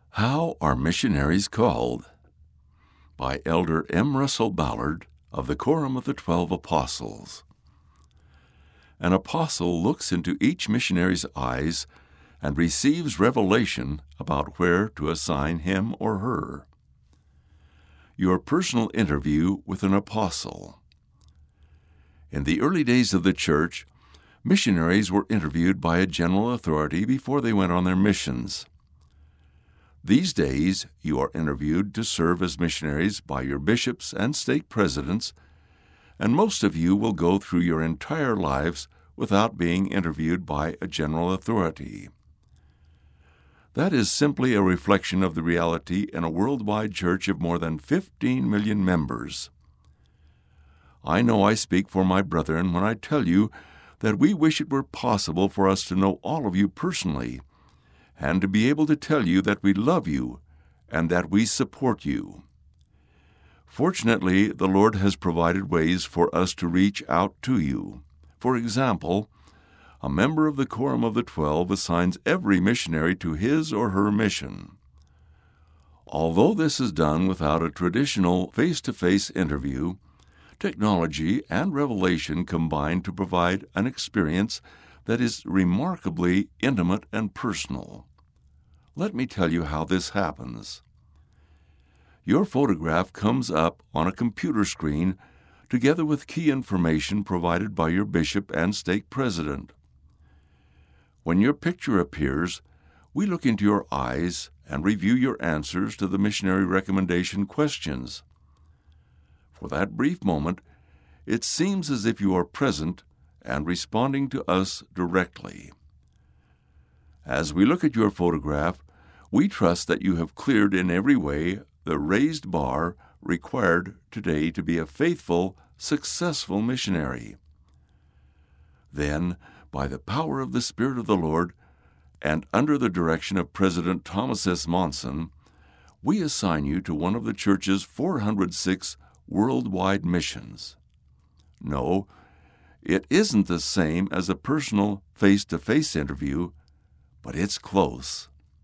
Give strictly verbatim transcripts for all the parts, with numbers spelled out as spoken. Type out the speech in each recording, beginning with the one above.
How are missionaries called? By Elder M. Russell Ballard of the Quorum of the Twelve Apostles. An apostle looks into each missionary's eyes and receives revelation about where to assign him or her. Your personal interview with an apostle. In the early days of the church, missionaries were interviewed by a general authority before they went on their missions. These days, you are interviewed to serve as missionaries by your bishops and stake presidents, and most of you will go through your entire lives without being interviewed by a general authority. That is simply a reflection of the reality in a worldwide church of more than fifteen million members. I know I speak for my brethren when I tell you that we wish it were possible for us to know all of you personally, and to be able to tell you that we love you and that we support you. Fortunately, the Lord has provided ways for us to reach out to you. For example, a member of the Quorum of the Twelve assigns every missionary to his or her mission. Although this is done without a traditional face-to-face interview, technology and revelation combine to provide an experience that is remarkably intimate and personal. Let me tell you how this happens. Your photograph comes up on a computer screen together with key information provided by your bishop and stake president. When your picture appears, we look into your eyes and review your answers to the missionary recommendation questions. For that brief moment, it seems as if you are present and responding to us directly. As we look at your photograph, we trust that you have cleared in every way the raised bar required today to be a faithful, successful missionary. Then, by the power of the Spirit of the Lord, and under the direction of President Thomas S. Monson, we assign you to one of the Church's four hundred six worldwide missions. No, it isn't the same as a personal face-to-face interview, but it's close.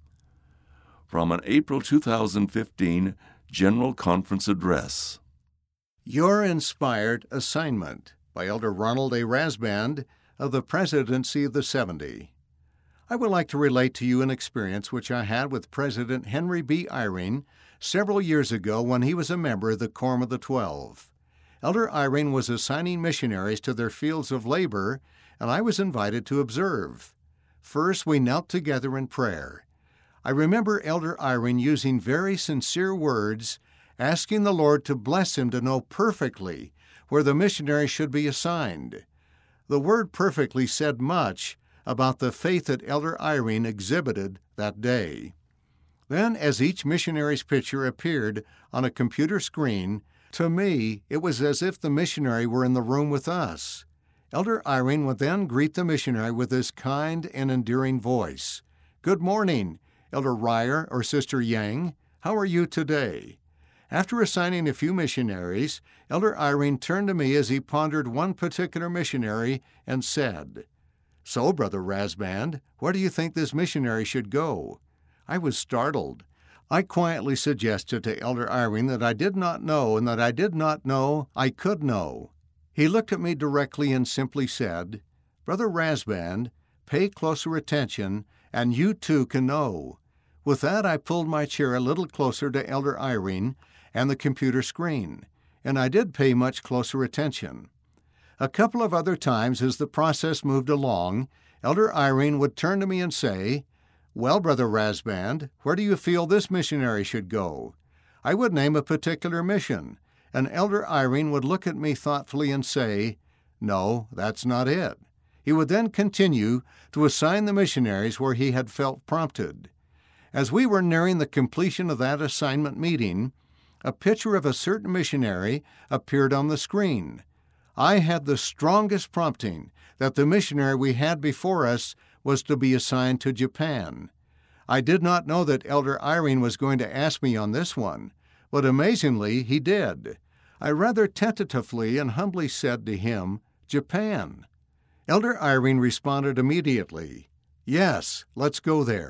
From an April two thousand fifteen General Conference Address. Your Inspired Assignment by Elder Ronald A. Rasband of the Presidency of the seventy. I would like to relate to you an experience which I had with President Henry B. Eyring several years ago when he was a member of the Quorum of the Twelve. Elder Eyring was assigning missionaries to their fields of labor, and I was invited to observe. First, we knelt together in prayer. I remember Elder Eyring using very sincere words, asking the Lord to bless him to know perfectly where the missionary should be assigned. The word perfectly said much about the faith that Elder Eyring exhibited that day. Then, as each missionary's picture appeared on a computer screen, to me it was as if the missionary were in the room with us. Elder Eyring would then greet the missionary with his kind and endearing voice. "Good morning, Elder Ryer or Sister Yang. How are you today?" After assigning a few missionaries, Elder Eyring turned to me as he pondered one particular missionary and said, "So, Brother Rasband, where do you think this missionary should go?" I was startled. I quietly suggested to Elder Eyring that I did not know and that I did not know I could know. He looked at me directly and simply said, "Brother Rasband, pay closer attention, and you too can know." With that, I pulled my chair a little closer to Elder Eyring and the computer screen, and I did pay much closer attention. A couple of other times as the process moved along, Elder Eyring would turn to me and say, "Well, Brother Rasband, where do you feel this missionary should go?" I would name a particular mission, and Elder Eyring would look at me thoughtfully and say, "No, that's not it." He would then continue to assign the missionaries where he had felt prompted. As we were nearing the completion of that assignment meeting, a picture of a certain missionary appeared on the screen. I had the strongest prompting that the missionary we had before us was to be assigned to Japan. I did not know that Elder Eyring was going to ask me on this one, but amazingly he did. I rather tentatively and humbly said to him, "Japan." Elder Eyring responded immediately, "Yes, let's go there."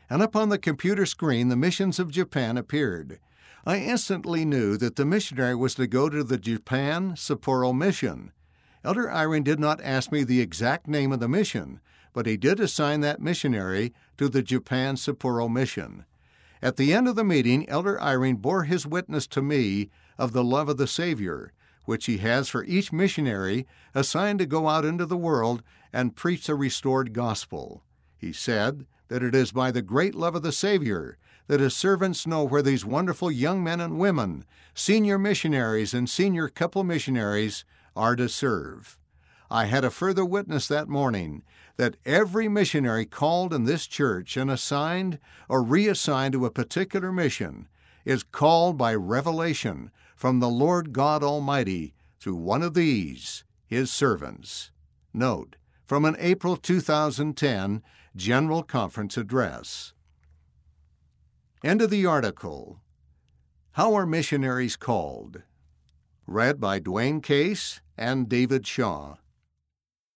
and up on the computer screen the missions of Japan appeared. I instantly knew that the missionary was to go to the Japan Sapporo mission. Elder Eyring did not ask me the exact name of the mission, but he did assign that missionary to the Japan Sapporo mission. At the end of the meeting, Elder Eyring bore his witness to me of the love of the Savior, which he has for each missionary assigned to go out into the world and preach the restored gospel. He said that it is by the great love of the Savior that his servants know where these wonderful young men and women, senior missionaries and senior couple missionaries, are to serve. I had a further witness that morning that every missionary called in this church and assigned or reassigned to a particular mission is called by revelation from the Lord God Almighty through one of these, His servants. Note, from an April two thousand ten General Conference address. End of the article. How are missionaries called? Read by Dwayne Case and David Shaw.